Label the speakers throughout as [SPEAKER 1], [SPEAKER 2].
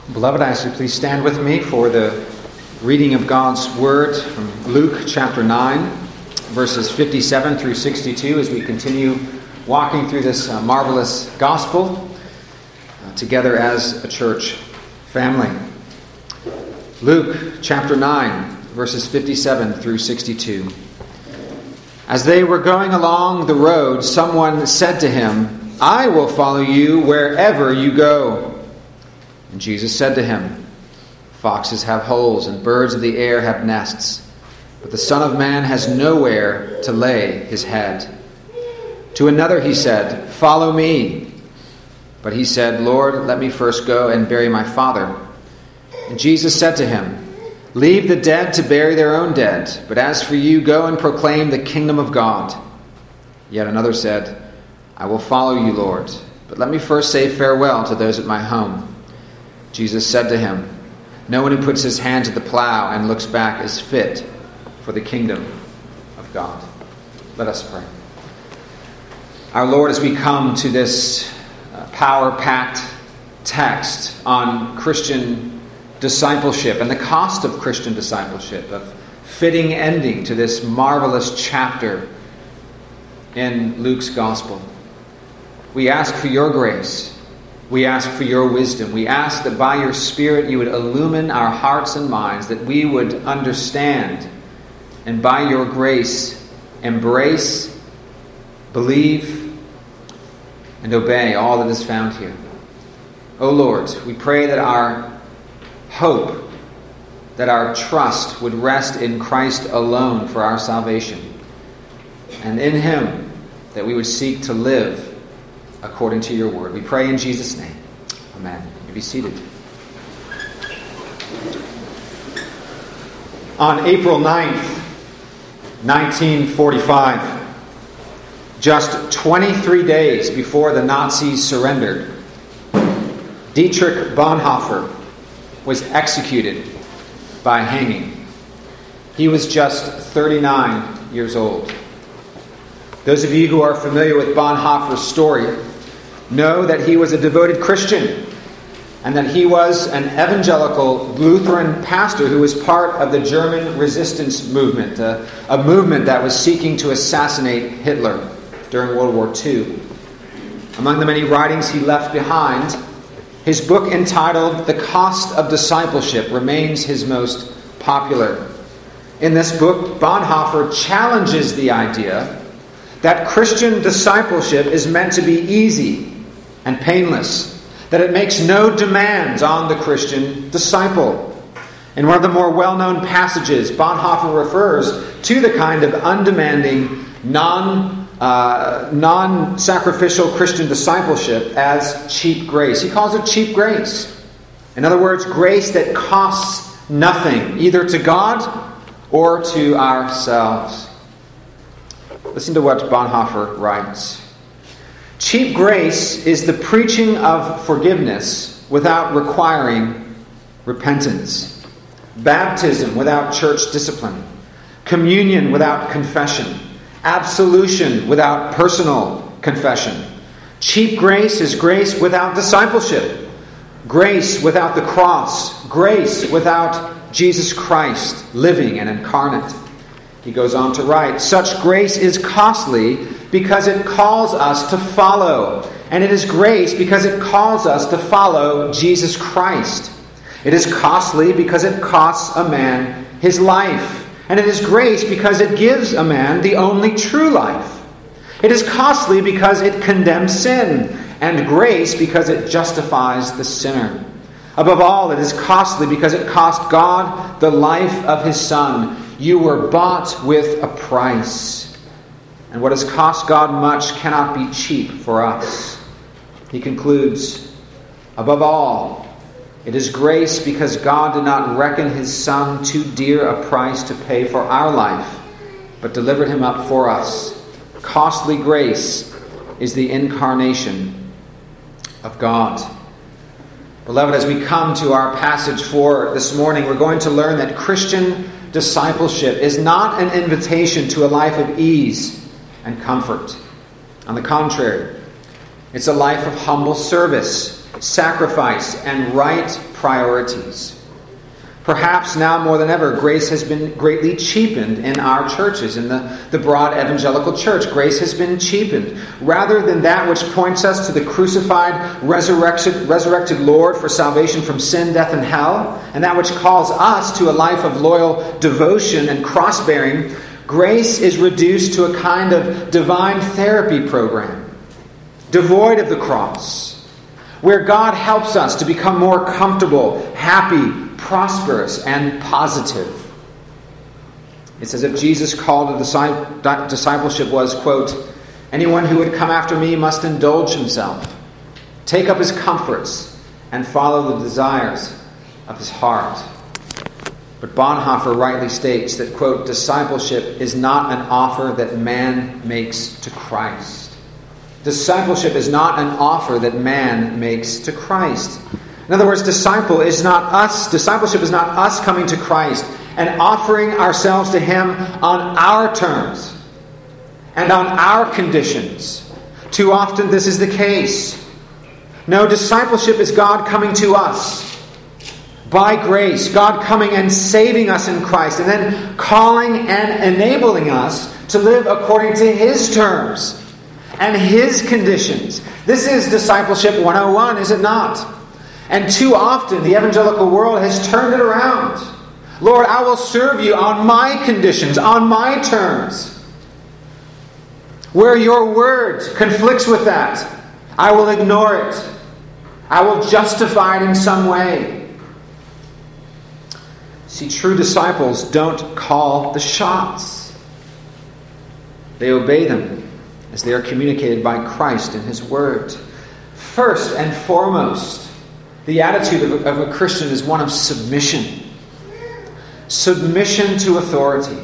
[SPEAKER 1] Beloved, I ask you please stand with me for the reading of God's Word from Luke chapter 9, verses 57 through 62, as we continue walking through this marvelous gospel together as a church family. Luke chapter 9, verses 57 through 62. As they were going along the road, someone said to him, "I will follow you wherever you go." And Jesus said to him, "Foxes have holes and birds of the air have nests, but the Son of Man has nowhere to lay his head." To another he said, "Follow me." But he said, "Lord, let me first go and bury my father." And Jesus said to him, "Leave the dead to bury their own dead, but as for you, go and proclaim the kingdom of God." Yet another said, "I will follow you, Lord, but let me first say farewell to those at my home." Jesus said to him, "No one who puts his hand to the plow and looks back is fit for the kingdom of God." Let us pray. Our Lord, as we come to this power-packed text on Christian discipleship and the cost of Christian discipleship, of fitting ending to this marvelous chapter in Luke's gospel, we ask for your grace. We ask for your wisdom. We ask that by your Spirit you would illumine our hearts and minds, that we would understand and by your grace embrace, believe, and obey all that is found here. O Lord, we pray that our hope, that our trust would rest in Christ alone for our salvation, and in him that we would seek to live according to your word. We pray in Jesus' name. Amen. You be seated. On April 9th, 1945, just 23 days before the Nazis surrendered, Dietrich Bonhoeffer was executed by hanging. He was just 39 years old. Those of you who are familiar with Bonhoeffer's story know that he was a devoted Christian and that he was an evangelical Lutheran pastor who was part of the German resistance movement, a movement that was seeking to assassinate Hitler during World War II. Among the many writings he left behind, his book entitled The Cost of Discipleship remains his most popular. In this book, Bonhoeffer challenges the idea that Christian discipleship is meant to be easy and painless, that it makes no demands on the Christian disciple. In one of the more well-known passages, Bonhoeffer refers to the kind of undemanding, non-sacrificial Christian discipleship as cheap grace. He calls it cheap grace. In other words, grace that costs nothing, either to God or to ourselves. Listen to what Bonhoeffer writes. "Cheap grace is the preaching of forgiveness without requiring repentance, baptism without church discipline, communion without confession, absolution without personal confession. Cheap grace is grace without discipleship, grace without the cross, grace without Jesus Christ living and incarnate." He goes on to write, "Such grace is costly because it calls us to follow. And it is grace because it calls us to follow Jesus Christ. It is costly because it costs a man his life. And it is grace because it gives a man the only true life. It is costly because it condemns sin. And grace because it justifies the sinner. Above all, it is costly because it cost God the life of his Son. You were bought with a price. And what has cost God much cannot be cheap for us." He concludes, "Above all, it is grace because God did not reckon his Son too dear a price to pay for our life, but delivered him up for us. Costly grace is the incarnation of God." Beloved, as we come to our passage for this morning, we're going to learn that Christian discipleship is not an invitation to a life of ease and comfort. On the contrary, it's a life of humble service sacrifice, and right priorities. Perhaps now more than ever, grace has been greatly cheapened in our churches, in the broad evangelical church. Grace has been cheapened. Rather than that which points us to the crucified, resurrected Lord for salvation from sin, death, and hell, and that which calls us to a life of loyal devotion and cross-bearing, grace is reduced to a kind of divine therapy program, devoid of the cross, where God helps us to become more comfortable, happy, prosperous, and positive. It's as if Jesus called to discipleship was, quote, "Anyone who would come after me must indulge himself, take up his comforts, and follow the desires of his heart." But Bonhoeffer rightly states that, quote, "Discipleship is not an offer that man makes to Christ." Discipleship is not an offer that man makes to Christ. In other words, discipleship is not us coming to Christ and offering ourselves to Him on our terms and on our conditions. Too often this is the case. No, discipleship is God coming to us by grace, God coming and saving us in Christ, and then calling and enabling us to live according to His terms and His conditions. This is discipleship 101, is it not? And too often the evangelical world has turned it around. Lord, I will serve you on my conditions, on my terms. Where your word conflicts with that, I will ignore it. I will justify it in some way. See, true disciples don't call the shots. They obey them as they are communicated by Christ in His word. First and foremost, the attitude of a Christian is one of submission. Submission to authority.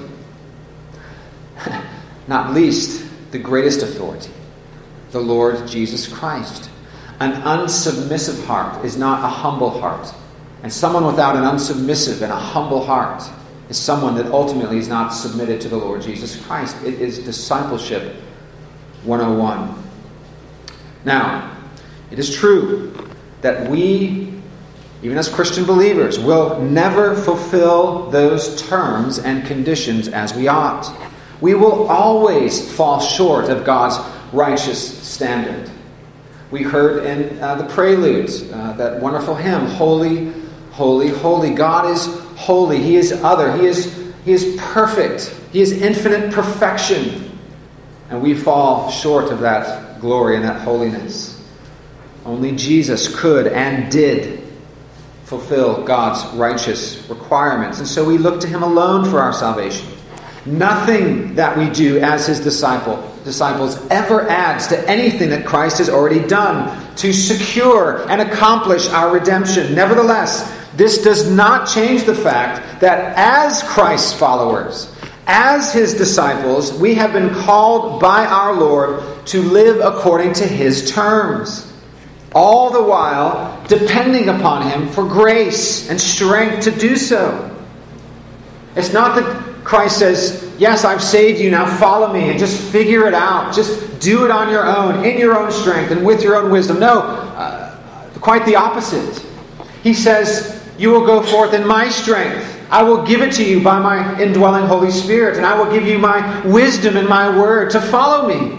[SPEAKER 1] Not least, the greatest authority, the Lord Jesus Christ. An unsubmissive heart is not a humble heart. And someone without an unsubmissive and a humble heart is someone that ultimately is not submitted to the Lord Jesus Christ. It is discipleship 101. Now, it is true that we, even as Christian believers, will never fulfill those terms and conditions as we ought. We will always fall short of God's righteous standard. We heard in the prelude, that wonderful hymn, "Holy, holy, holy." God is holy. He is other. He is perfect. He is infinite perfection. And we fall short of that glory and that holiness. Only Jesus could and did fulfill God's righteous requirements. And so we look to Him alone for our salvation. Nothing that we do as His disciples ever adds to anything that Christ has already done to secure and accomplish our redemption. Nevertheless, this does not change the fact that as Christ's followers, as His disciples, we have been called by our Lord to live according to His terms. All the while depending upon Him for grace and strength to do so. It's not that Christ says, "Yes, I've saved you, now follow me and just figure it out. Just do it on your own, in your own strength and with your own wisdom." No, quite the opposite. He says, "You will go forth in my strength. I will give it to you by my indwelling Holy Spirit, and I will give you my wisdom and my word to follow me."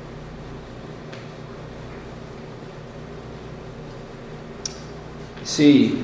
[SPEAKER 1] See,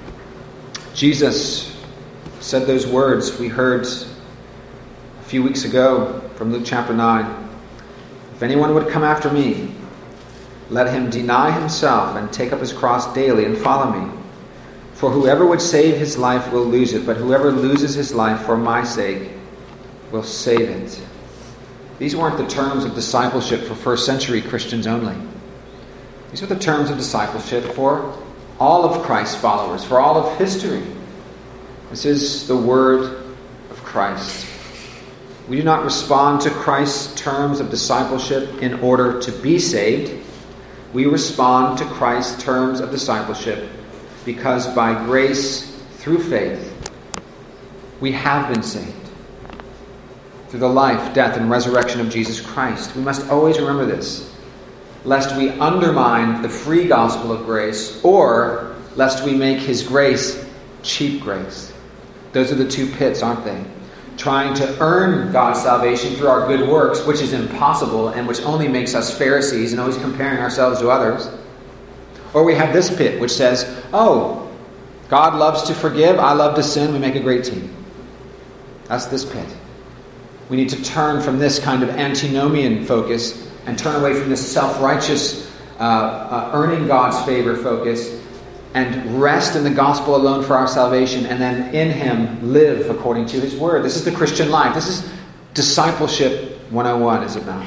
[SPEAKER 1] Jesus said those words we heard a few weeks ago from Luke chapter 9. "If anyone would come after me, let him deny himself and take up his cross daily and follow me. For whoever would save his life will lose it, but whoever loses his life for my sake will save it." These weren't the terms of discipleship for first century Christians only. These were the terms of discipleship for all of Christ's followers, for all of history. This is the word of Christ. We do not respond to Christ's terms of discipleship in order to be saved. We respond to Christ's terms of discipleship because by grace, through faith, we have been saved. Through the life, death, and resurrection of Jesus Christ. We must always remember this. lest we undermine the free gospel of grace, or lest we make his grace cheap grace. Those are the two pits, aren't they? Trying to earn God's salvation through our good works, which is impossible and which only makes us Pharisees and always comparing ourselves to others. Or we have this pit which says, oh, God loves to forgive, I love to sin, we make a great team. That's this pit. We need to turn from this kind of antinomian focus and turn away from this self-righteous earning God's favor focus and rest in the gospel alone for our salvation, and then in him live according to his word. This is the Christian life. This is discipleship 101, is it not?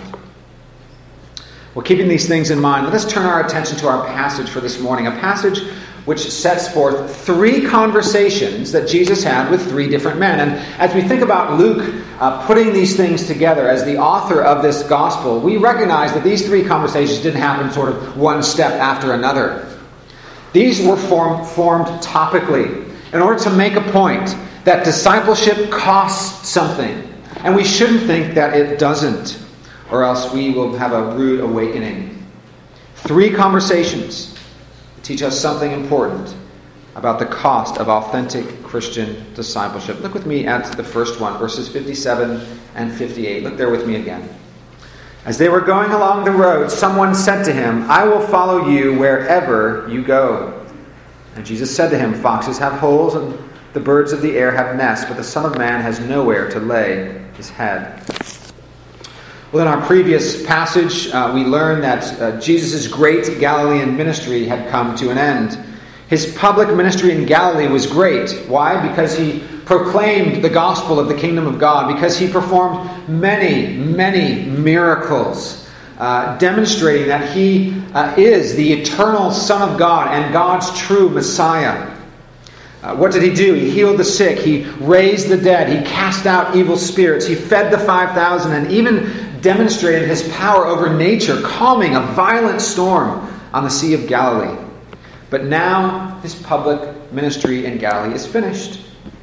[SPEAKER 1] Well, keeping these things in mind, let us turn our attention to our passage for this morning. A passage which sets forth 3 conversations that Jesus had with 3 different men. And as we think about Luke putting these things together as the author of this gospel, we recognize that these 3 conversations didn't happen sort of one step after another. These were formed topically in order to make a point that discipleship costs something. And we shouldn't think that it doesn't, or else we will have a rude awakening. 3 conversations teach us something important about the cost of authentic Christian discipleship. Look with me at the first one, verses 57 and 58. Look there with me again. As they were going along the road, someone said to him, I will follow you wherever you go. And Jesus said to him, foxes have holes and the birds of the air have nests, but the Son of Man has nowhere to lay his head. Well, in our previous passage, we learned that Jesus' great Galilean ministry had come to an end. His public ministry in Galilee was great. Why? Because he proclaimed the gospel of the kingdom of God, because he performed many, many miracles, demonstrating that he is the eternal Son of God and God's true Messiah. What did he do? He healed the sick. He raised the dead. He cast out evil spirits. He fed the 5,000 and even demonstrated his power over nature, calming a violent storm on the Sea of Galilee. But now his public ministry in Galilee is finished.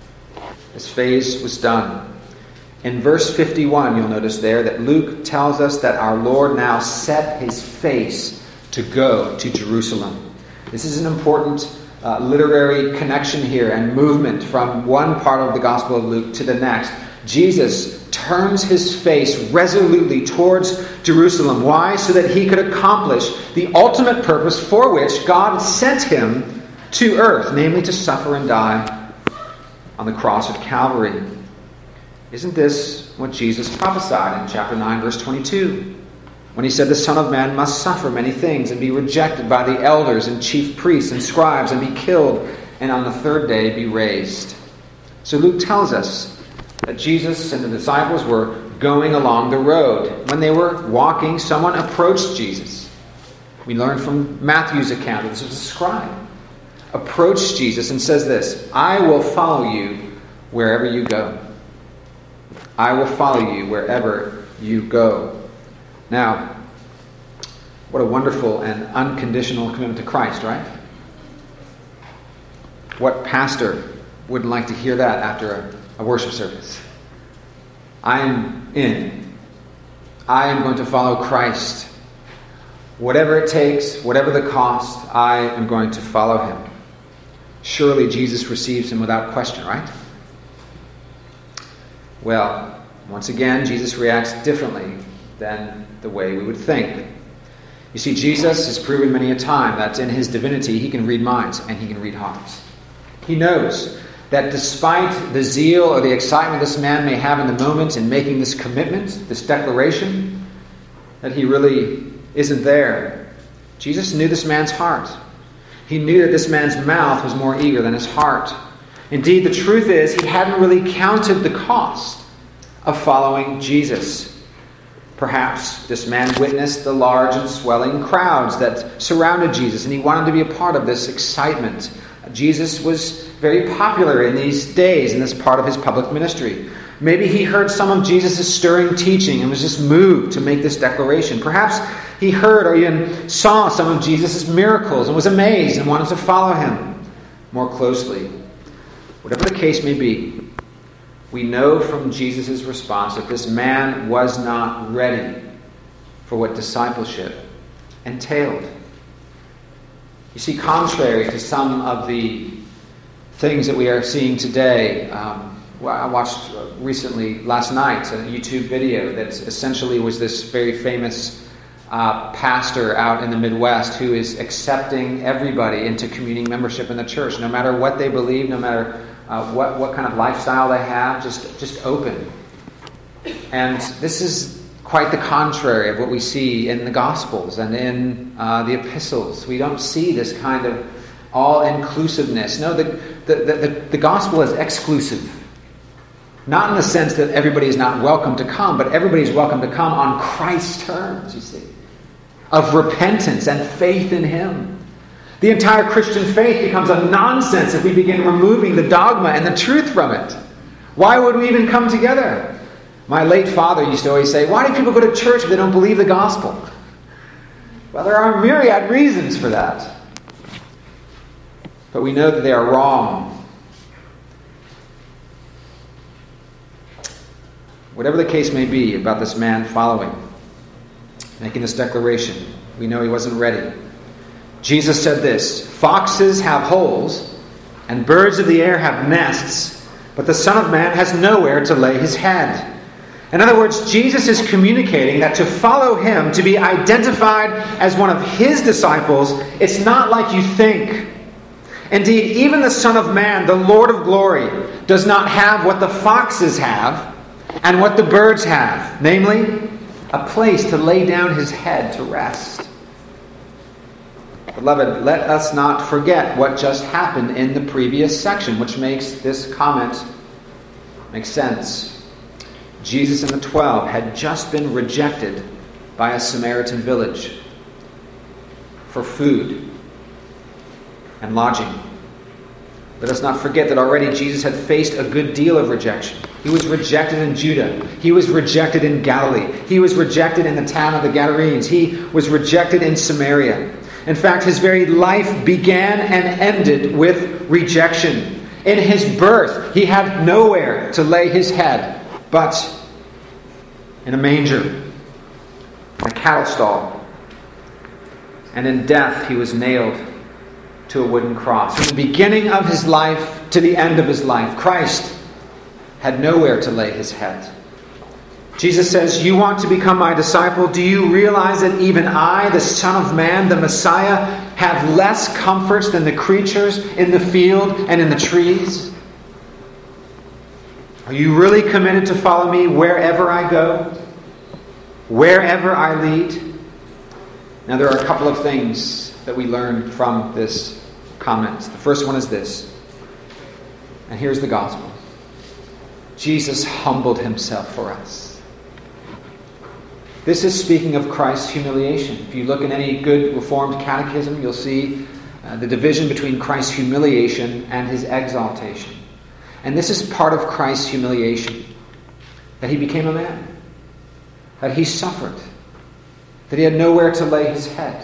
[SPEAKER 1] His phase was done. In verse 51, you'll notice there that Luke tells us that our Lord now set his face to go to Jerusalem. This is an important literary connection here and movement from one part of the Gospel of Luke to the next. Jesus turns his face resolutely towards Jerusalem. Why? So that he could accomplish the ultimate purpose for which God sent him to earth, namely to suffer and die on the cross at Calvary. Isn't this what Jesus prophesied in chapter 9, verse 22? When he said the Son of Man must suffer many things and be rejected by the elders and chief priests and scribes and be killed and on the 3rd day be raised. So Luke tells us that Jesus and the disciples were going along the road. When they were walking, someone approached Jesus. We learned from Matthew's account, this was a scribe, approached Jesus and says this, I will follow you wherever you go. I will follow you wherever you go. Now, what a wonderful and unconditional commitment to Christ, right? What pastor wouldn't like to hear that after a worship service? I am in. I am going to follow Christ. Whatever it takes, whatever the cost, I am going to follow him. Surely Jesus receives him without question, right? Well, once again, Jesus reacts differently than the way we would think. You see, Jesus has proven many a time that in his divinity he can read minds and he can read hearts. He knows that despite the zeal or the excitement this man may have in the moment in making this commitment, this declaration, that he really isn't there. Jesus knew this man's heart. He knew that this man's mouth was more eager than his heart. Indeed, the truth is he hadn't really counted the cost of following Jesus. Perhaps this man witnessed the large and swelling crowds that surrounded Jesus, and he wanted to be a part of this excitement. Jesus was very popular in these days, in this part of his public ministry. Maybe he heard some of Jesus' stirring teaching and was just moved to make this declaration. Perhaps he heard or even saw some of Jesus' miracles and was amazed and wanted to follow him more closely. Whatever the case may be, we know from Jesus' response that this man was not ready for what discipleship entailed. You see, contrary to some of the things that we are seeing today, I watched recently, last night, a YouTube video that essentially was this very famous pastor out in the Midwest who is accepting everybody into communing membership in the church, no matter what they believe, no matter what kind of lifestyle they have, just open. And this is quite the contrary of what we see in the Gospels and in the epistles. We don't see this kind of all-inclusiveness. No, the Gospel is exclusive. Not in the sense that everybody is not welcome to come, but everybody is welcome to come on Christ's terms, you see, of repentance and faith in Him. The entire Christian faith becomes a nonsense if we begin removing the dogma and the truth from it. Why would we even come together? My late father used to always say, why do people go to church if they don't believe the gospel? Well, there are myriad reasons for that. But we know that they are wrong. Whatever the case may be about this man following, making this declaration, we know he wasn't ready. Jesus said this, "Foxes have holes, and birds of the air have nests, but the Son of Man has nowhere to lay his head." In other words, Jesus is communicating that to follow Him, to be identified as one of His disciples, it's not like you think. Indeed, even the Son of Man, the Lord of glory, does not have what the foxes have and what the birds have, namely, a place to lay down His head to rest. Beloved, let us not forget what just happened in the previous section, which makes this comment make sense. Jesus and the 12 had just been rejected by a Samaritan village for food and lodging. Let us not forget that already Jesus had faced a good deal of rejection. He was rejected in Judah. He was rejected in Galilee. He was rejected in the town of the Gadarenes. He was rejected in Samaria. In fact, his very life began and ended with rejection. In his birth, he had nowhere to lay his head but in a manger, in a cattle stall. And in death, he was nailed to a wooden cross. From the beginning of his life to the end of his life, Christ had nowhere to lay his head. Jesus says, "You want to become my disciple? Do you realize that even I, the Son of Man, the Messiah, have less comforts than the creatures in the field and in the trees? Are you really committed to follow me wherever I go? Wherever I lead?" Now there are a couple of things that we learn from this comment. The first one is this. And here's the gospel. Jesus humbled himself for us. This is speaking of Christ's humiliation. If you look in any good Reformed catechism, you'll see the division between Christ's humiliation and his exaltation. And this is part of Christ's humiliation. That he became a man. That he suffered. That he had nowhere to lay his head.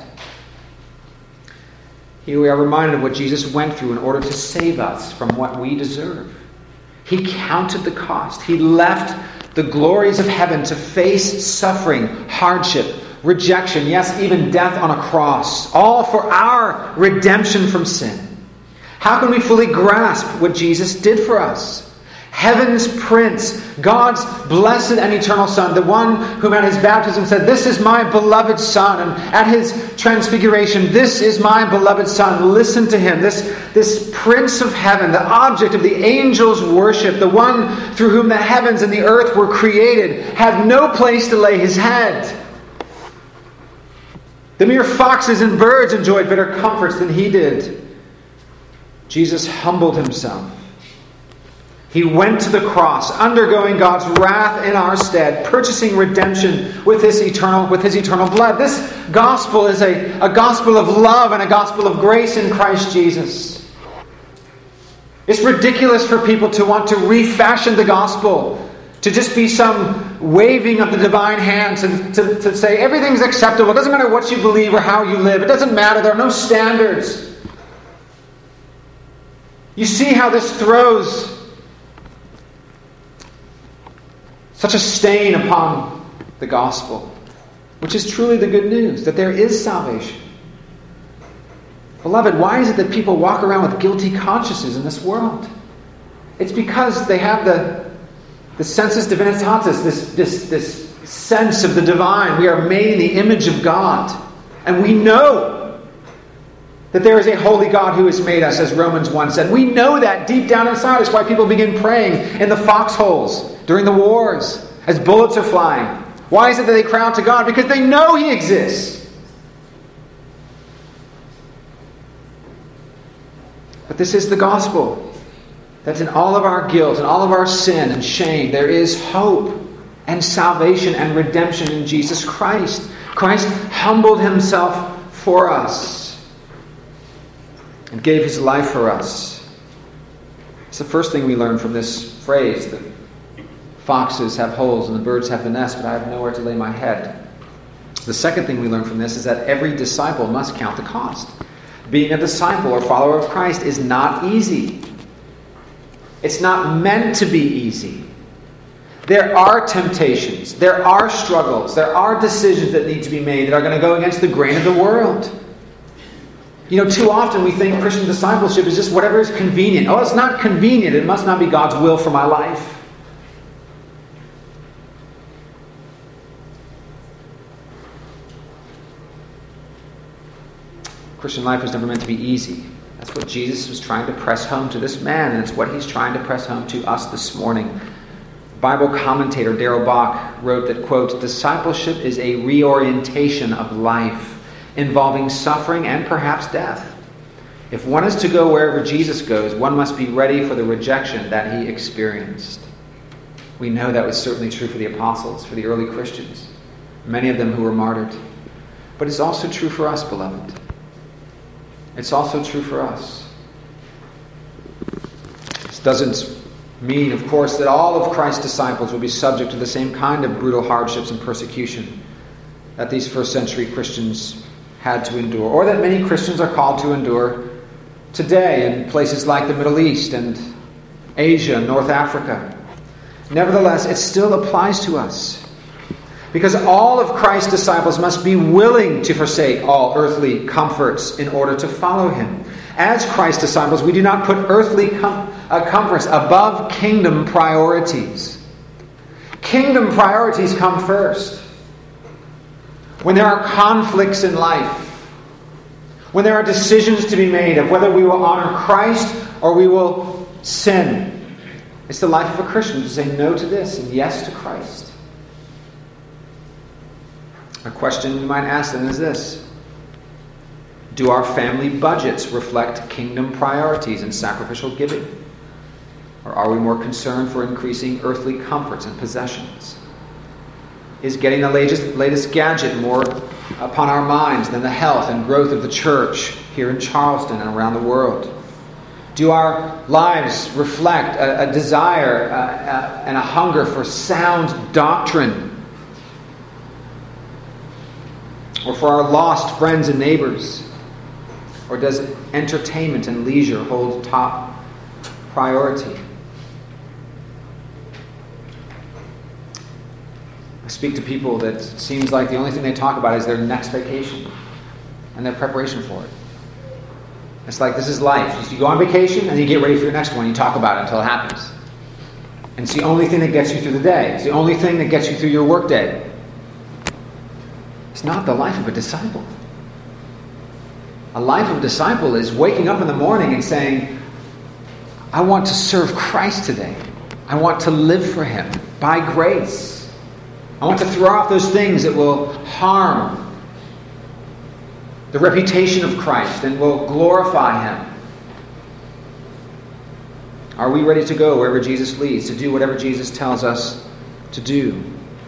[SPEAKER 1] Here we are reminded of what Jesus went through in order to save us from what we deserve. He counted the cost. He left the glories of heaven to face suffering, hardship, rejection, yes, even death on a cross, all for our redemption from sin. How can we fully grasp what Jesus did for us? Heaven's Prince, God's blessed and eternal Son, the one whom at his baptism said, "This is my beloved Son," and at his transfiguration, "This is my beloved Son, listen to him." This Prince of Heaven, the object of the angels' worship, the one through whom the heavens and the earth were created, had no place to lay his head. The mere foxes and birds enjoyed better comforts than he did. Jesus humbled himself. He went to the cross, undergoing God's wrath in our stead, purchasing redemption with his eternal blood. This gospel is a gospel of love and a gospel of grace in Christ Jesus. It's ridiculous for people to want to refashion the gospel, to just be some waving of the divine hand, to say everything's acceptable. It doesn't matter what you believe or how you live. It doesn't matter. There are no standards. You see how this throws such a stain upon the gospel. which is truly the good news, that there is salvation. Beloved, why is it that people walk around with guilty consciences in this world? It's because they have the sensus divinitatis, this sense of the divine. We are made in the image of God. And we know that there is a holy God who has made us, as Romans 1 said. We know that deep down inside. It's why people begin praying in the foxholes during the wars as bullets are flying. Why is it that they cry out to God? Because they know He exists. But this is the gospel. That in all of our guilt and all of our sin and shame, there is hope and salvation and redemption in Jesus Christ. Christ humbled Himself for us and gave His life for us. It's the first thing we learn from this phrase, that foxes have holes and the birds have the nest, but I have nowhere to lay my head. The second thing we learn from this is that every disciple must count the cost. Being a disciple or follower of Christ is not easy. It's not meant to be easy. There are temptations, there are struggles, there are decisions that need to be made that are going to go against the grain of the world. You know, too often we think Christian discipleship is just whatever is convenient. Oh, it's not convenient. It must not be God's will for my life. Christian life was never meant to be easy. That's what Jesus was trying to press home to this man, and it's what He's trying to press home to us this morning. Bible commentator Darrell Bock wrote that, quote, "Discipleship is a reorientation of life, involving suffering and perhaps death. If one is to go wherever Jesus goes, one must be ready for the rejection that He experienced." We know that was certainly true for the apostles, for the early Christians, many of them who were martyred. But it's also true for us, beloved. It's also true for us. This doesn't mean, of course, that all of Christ's disciples will be subject to the same kind of brutal hardships and persecution that these first century Christians had to endure, or that many Christians are called to endure today in places like the Middle East and Asia and North Africa. Nevertheless, it still applies to us, because all of Christ's disciples must be willing to forsake all earthly comforts in order to follow Him. As Christ's disciples, we do not put earthly comforts above kingdom priorities. Kingdom priorities come first. When there are conflicts in life, when there are decisions to be made of whether we will honor Christ or we will sin, it's the life of a Christian to say no to this and yes to Christ. A question you might ask then is this: do our family budgets reflect kingdom priorities and sacrificial giving? Or are we more concerned for increasing earthly comforts and possessions? Is getting the latest gadget more upon our minds than the health and growth of the church here in Charleston and around the world? Do our lives reflect a desire and a hunger for sound doctrine? Or for our lost friends and neighbors? Or does entertainment and leisure hold top priority? I speak to people that it seems like the only thing they talk about is their next vacation and their preparation for it. It's like, this is life. You go on vacation and you get ready for your next one. You talk about it until it happens. And it's the only thing that gets you through the day. It's the only thing that gets you through your work day. It's not the life of a disciple. A life of a disciple is waking up in the morning and saying, I want to serve Christ today. I want to live for Him by grace. I want to throw off those things that will harm the reputation of Christ and will glorify Him. Are we ready to go wherever Jesus leads, to do whatever Jesus tells us to do?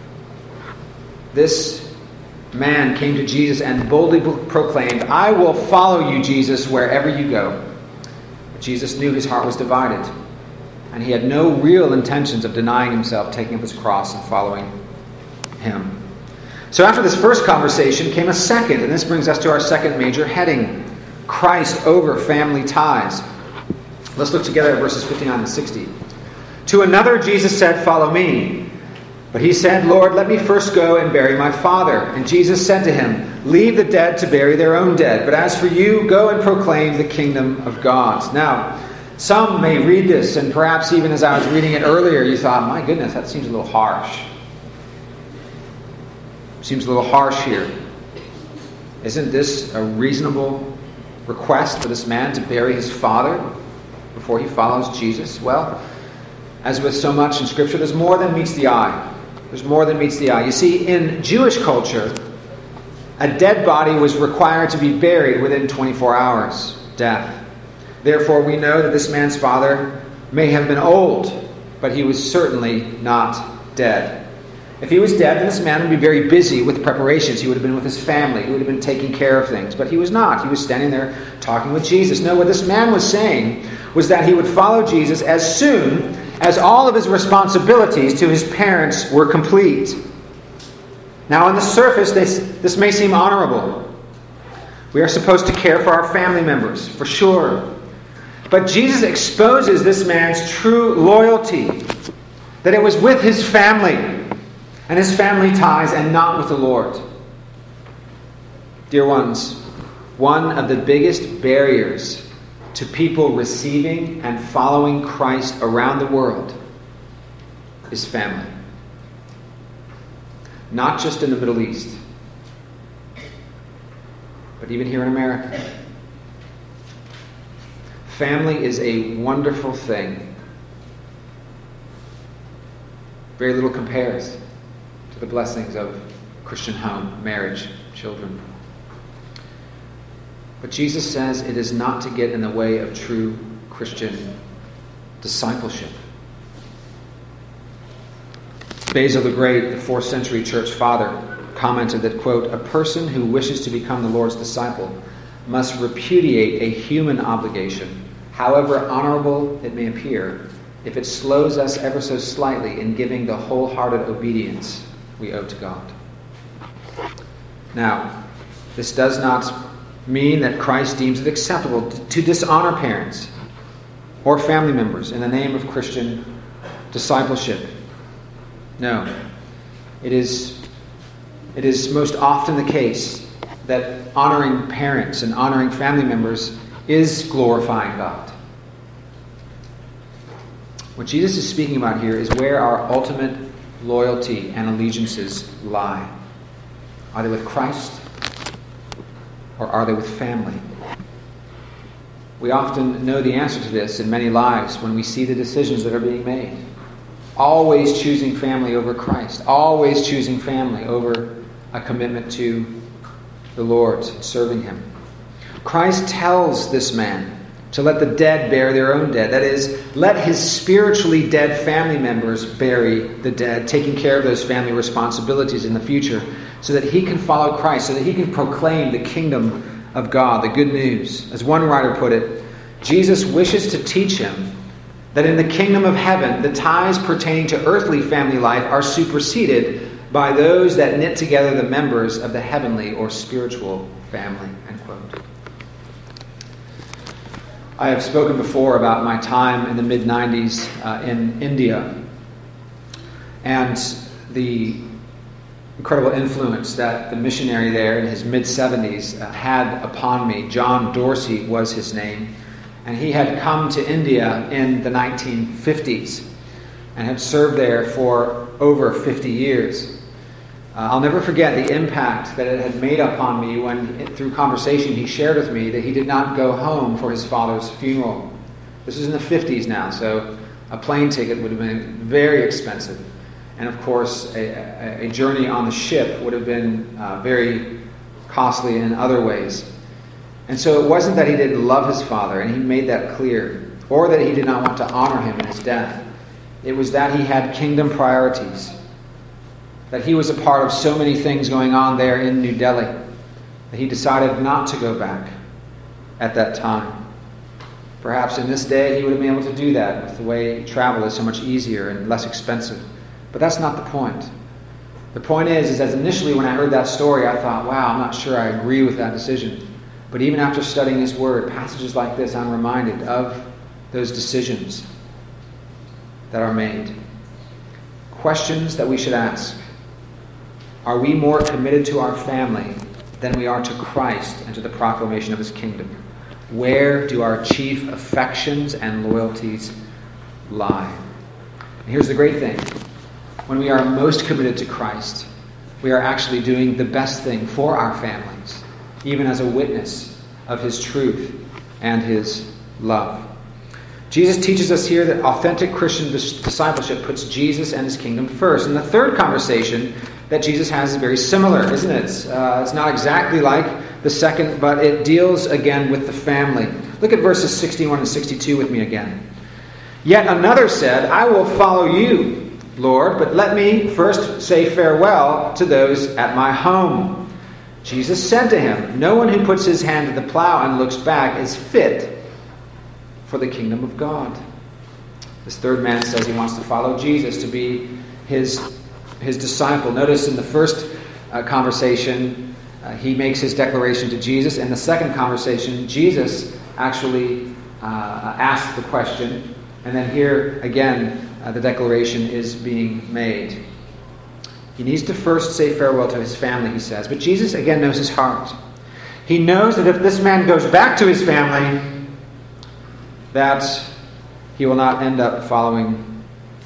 [SPEAKER 1] This man came to Jesus and boldly proclaimed, I will follow you, Jesus, wherever you go. But Jesus knew his heart was divided, and he had no real intentions of denying himself, taking up his cross and following Him. So after this first conversation came a second, and this brings us to our second major heading: Christ over family ties. Let's look together at verses 59 and 60. To another Jesus said, follow me. But he said, Lord, let me first go and bury my father. And Jesus said to him, leave the dead to bury their own dead. But as for you, go and proclaim the kingdom of God. Now, some may read this, and perhaps even as I was reading it earlier, you thought, my goodness, that seems a little harsh. Seems a little harsh here. Isn't this a reasonable request for this man to bury his father before he follows Jesus? Well, as with so much in Scripture, there's more than meets the eye. There's more than meets the eye. You see, in Jewish culture, a dead body was required to be buried within 24 hours, death. Therefore, we know that this man's father may have been old, but he was certainly not dead. If he was dead, then this man would be very busy with preparations. He would have been with his family. He would have been taking care of things. But he was not. He was standing there talking with Jesus. No, what this man was saying was that he would follow Jesus as soon as all of his responsibilities to his parents were complete. Now, on the surface, this may seem honorable. We are supposed to care for our family members, for sure. But Jesus exposes this man's true loyalty, that it was with his family and his family ties and not with the Lord. Dear ones, one of the biggest barriers to people receiving and following Christ around the world is family. Not just in the Middle East, but even here in America. Family is a wonderful thing. Very little compares to the blessings of Christian home, marriage, children. But Jesus says it is not to get in the way of true Christian discipleship. Basil the Great, the 4th century church father, commented that, quote, a person who wishes to become the Lord's disciple must repudiate a human obligation, however honorable it may appear, if it slows us ever so slightly in giving the wholehearted obedience we owe to God. Now, this does not mean that Christ deems it acceptable to dishonor parents or family members in the name of Christian discipleship. No. It is most often the case that honoring parents and honoring family members is glorifying God. What Jesus is speaking about here is where our ultimate loyalty and allegiances lie. Are they with Christ? Or are they with family? We often know the answer to this in many lives when we see the decisions that are being made. Always choosing family over Christ. Always choosing family over a commitment to the Lord, serving Him. Christ tells this man to let the dead bury their own dead. That is, let his spiritually dead family members bury the dead, taking care of those family responsibilities in the future, so that he can follow Christ, so that he can proclaim the kingdom of God, the good news. As one writer put it, Jesus wishes to teach him that in the kingdom of heaven, the ties pertaining to earthly family life are superseded by those that knit together the members of the heavenly or spiritual family. End quote. I have spoken before about my time in the mid-90s in India and the incredible influence that the missionary there in his mid-70s had upon me. John Dorsey was his name. And he had come to India in the 1950s and had served there for over 50 years. I'll never forget the impact that it had made upon me when, through conversation, he shared with me that he did not go home for his father's funeral. This was in the 50s now, so a plane ticket would have been very expensive. And of course, a journey on the ship would have been very costly in other ways. And so it wasn't that he didn't love his father, and he made that clear, or that he did not want to honor him in his death. It was that he had kingdom priorities, that he was a part of so many things going on there in New Delhi, that he decided not to go back at that time. Perhaps in this day he would have been able to do that with the way travel is so much easier and less expensive. But that's not the point. The point is that initially when I heard that story, I thought, wow, I'm not sure I agree with that decision. But even after studying His Word, passages like this, I'm reminded of those decisions that are made. Questions that we should ask. Are we more committed to our family than we are to Christ and to the proclamation of his kingdom? Where do our chief affections and loyalties lie? And here's the great thing. When we are most committed to Christ, we are actually doing the best thing for our families, even as a witness of his truth and his love. Jesus teaches us here that authentic Christian discipleship puts Jesus and his kingdom first. And the third conversation that Jesus has is very similar, isn't it? It's not exactly like the second, but it deals again with the family. Look at verses 61 and 62 with me again. Yet another said, I will follow you, Lord, but let me first say farewell to those at my home. Jesus said to him, no one who puts his hand to the plow and looks back is fit for the kingdom of God. This third man says he wants to follow Jesus, to be his disciple. Notice in the first conversation, he makes his declaration to Jesus. In the second conversation, Jesus actually asks the question. And then here, again, the declaration is being made. He needs to first say farewell to his family, he says. But Jesus, again, knows his heart. He knows that if this man goes back to his family, that he will not end up following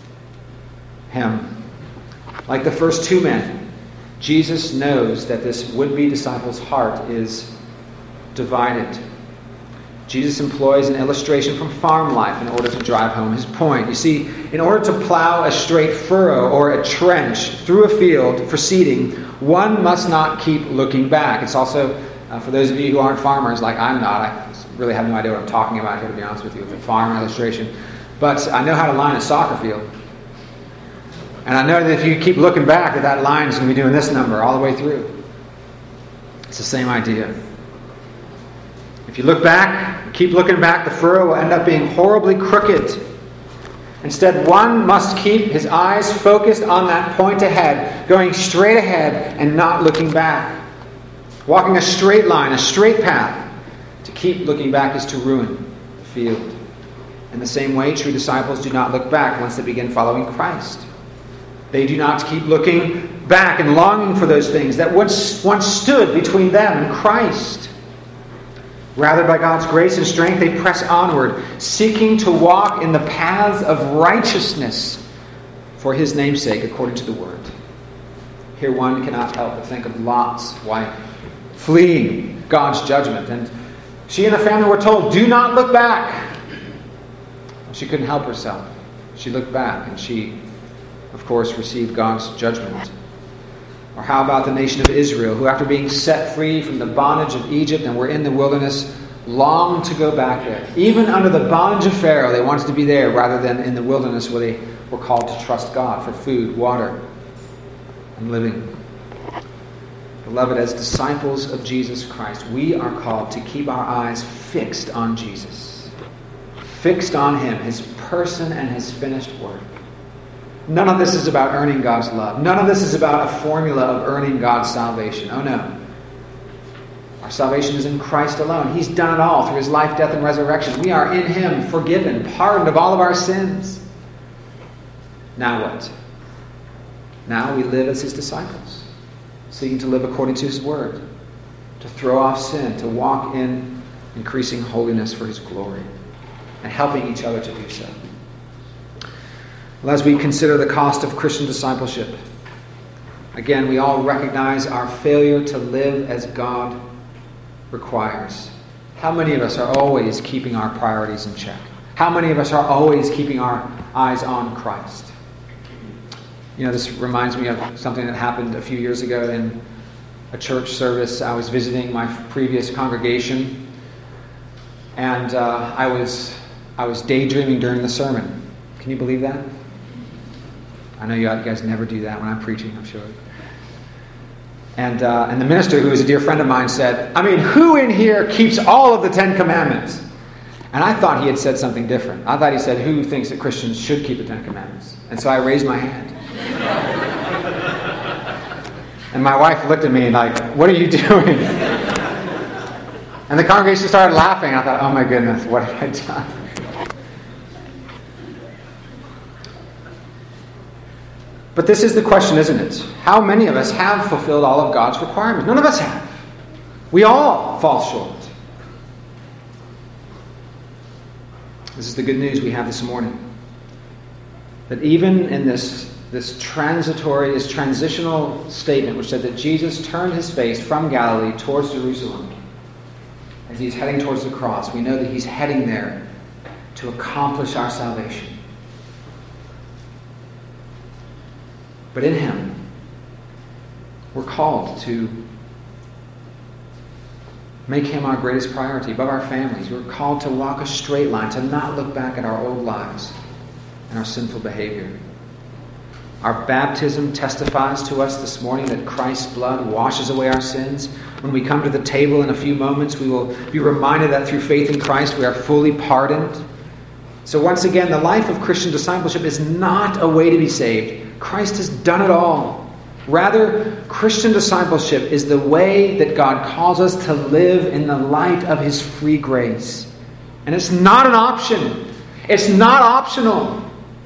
[SPEAKER 1] him. Like the first two men, Jesus knows that this would-be disciple's heart is divided. Jesus employs an illustration from farm life in order to drive home his point. You see, in order to plow a straight furrow or a trench through a field for seeding, one must not keep looking back. It's also, for those of you who aren't farmers, like I'm not, I really have no idea what I'm talking about here, to be honest with you, with a farm illustration. But I know how to line a soccer field. And I know that if you keep looking back, that line is going to be doing this number all the way through. It's the same idea. If you look back, keep looking back, the furrow will end up being horribly crooked. Instead, one must keep his eyes focused on that point ahead, going straight ahead and not looking back. Walking a straight line, a straight path. To keep looking back is to ruin the field. In the same way, true disciples do not look back once they begin following Christ. They do not keep looking back and longing for those things that once stood between them and Christ. Rather, by God's grace and strength, they press onward, seeking to walk in the paths of righteousness for his namesake, according to the Word. Here one cannot help but think of Lot's wife, fleeing God's judgment. And she and the family were told, do not look back. She couldn't help herself. She looked back, and she, of course, received God's judgment. Or how about the nation of Israel, who after being set free from the bondage of Egypt and were in the wilderness, longed to go back there. Even under the bondage of Pharaoh, they wanted to be there rather than in the wilderness where they were called to trust God for food, water, and living. Beloved, as disciples of Jesus Christ, we are called to keep our eyes fixed on Jesus. Fixed on him, his person and his finished work. None of this is about earning God's love. None of this is about a formula of earning God's salvation. Oh no. Our salvation is in Christ alone. He's done it all through his life, death, and resurrection. We are in him, forgiven, pardoned of all of our sins. Now what? Now we live as his disciples, seeking to live according to his word, to throw off sin, to walk in increasing holiness for his glory, and helping each other to do so. Well, as we consider the cost of Christian discipleship, again, we all recognize our failure to live as God requires. How many of us are always keeping our priorities in check? How many of us are always keeping our eyes on Christ? You know, this reminds me of something that happened a few years ago in a church service. I was visiting my previous congregation, and I was daydreaming during the sermon. Can you believe that? I know you guys never do that when I'm preaching, I'm sure. And the minister, who is a dear friend of mine, said, I mean, who in here keeps all of the 10 Commandments? And I thought he had said something different. I thought he said, who thinks that Christians should keep the 10 Commandments? And so I raised my hand. And my wife looked at me like, what are you doing? And the congregation started laughing. I thought, oh my goodness, what have I done? But this is the question, isn't it? How many of us have fulfilled all of God's requirements? None of us have. We all fall short. This is the good news we have this morning. That even in this transitional statement which said that Jesus turned his face from Galilee towards Jerusalem as he's heading towards the cross, we know that he's heading there to accomplish our salvation. But in him, we're called to make him our greatest priority above our families. We're called to walk a straight line, to not look back at our old lives and our sinful behavior. Our baptism testifies to us this morning that Christ's blood washes away our sins. When we come to the table in a few moments, we will be reminded that through faith in Christ we are fully pardoned. So once again, the life of Christian discipleship is not a way to be saved. Christ has done it all. Rather, Christian discipleship is the way that God calls us to live in the light of his free grace. And it's not an option. It's not optional.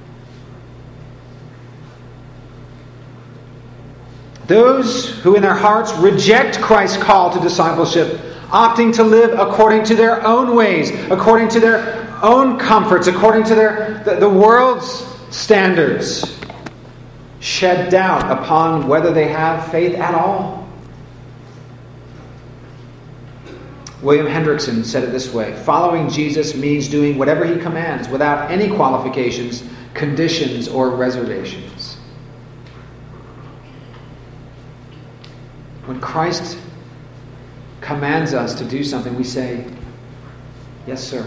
[SPEAKER 1] Those who in their hearts reject Christ's call to discipleship, opting to live according to their own ways, according to their own comforts, according to the world's standards, shed doubt upon whether they have faith at all. William Hendrickson said it this way: following Jesus means doing whatever he commands without any qualifications, conditions, or reservations. When Christ commands us to do something, we say, "Yes, sir.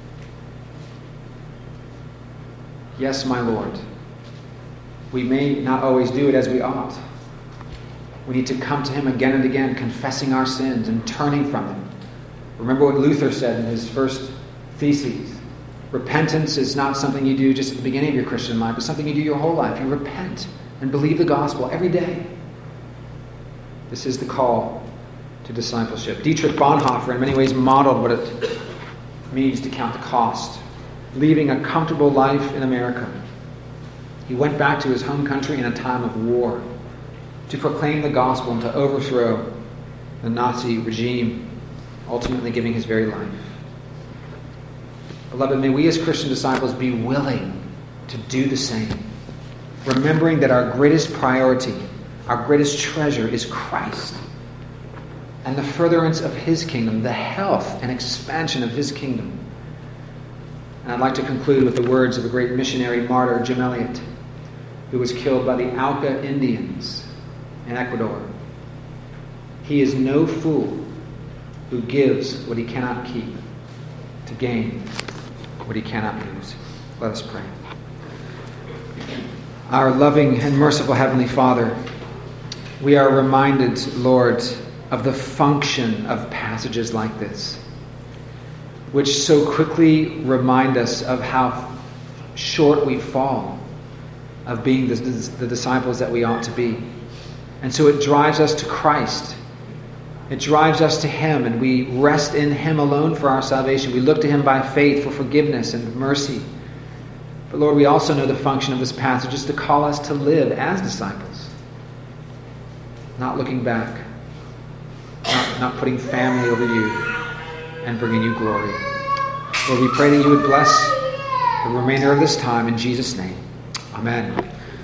[SPEAKER 1] Yes, my Lord." We may not always do it as we ought. We need to come to him again and again, confessing our sins and turning from them. Remember what Luther said in his first theses. Repentance is not something you do just at the beginning of your Christian life, but something you do your whole life. You repent and believe the gospel every day. This is the call to discipleship. Dietrich Bonhoeffer in many ways modeled what it means to count the cost. Leaving a comfortable life in America, he went back to his home country in a time of war to proclaim the gospel and to overthrow the Nazi regime, ultimately giving his very life. Beloved, may we as Christian disciples be willing to do the same, remembering that our greatest priority, our greatest treasure is Christ and the furtherance of his kingdom, the health and expansion of his kingdom. And I'd like to conclude with the words of a great missionary martyr, Jim Elliot, who was killed by the Auca Indians in Ecuador. He is no fool who gives what he cannot keep to gain what he cannot lose. Let us pray. Our loving and merciful Heavenly Father, we are reminded, Lord, of the function of passages like this, which so quickly remind us of how short we fall of being the disciples that we ought to be. And so it drives us to Christ. It drives us to him, and we rest in him alone for our salvation. We look to him by faith for forgiveness and mercy. But Lord, we also know the function of this passage is to call us to live as disciples, not looking back, not putting family over you and bringing you glory. Lord, we pray that you would bless the remainder of this time in Jesus' name. Amen.